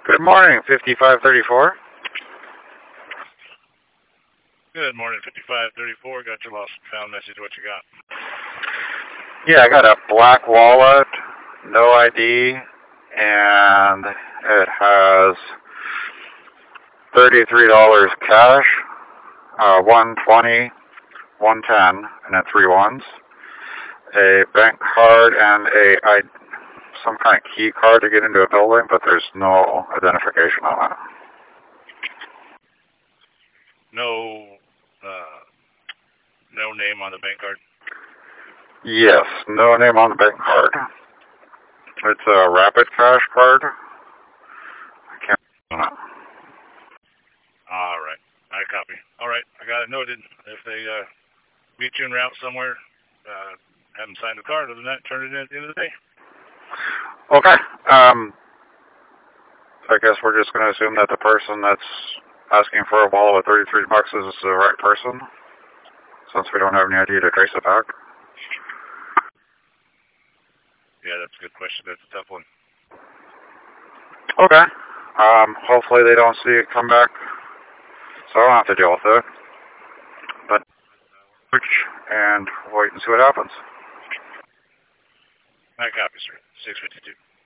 Good morning, 5534. Good morning, 5534. Got your lost and found message. What you got? Yeah, I got a black wallet, no ID, and it has $33 cash, 120, 110, and then 3 ones. A bank card and some kind of key card to get into a building, but there's no identification on it. No name on the bank card? Yes, no name on the bank card. It's a Rapid Cash card. I can't remember it. All right. I copy. All right. I got it noted. If they meet you en route somewhere, have them sign the card. Other than that, turn it in at the end of the day. Okay. I guess we're just going to assume that the person that's asking for a wallet with $33 is the right person, since we don't have any idea to trace it back. Yeah, that's a good question. That's a tough one. Okay. Hopefully they don't see it come back, so I don't have to deal with it. But, and wait and see what happens. I copy, sir. 652.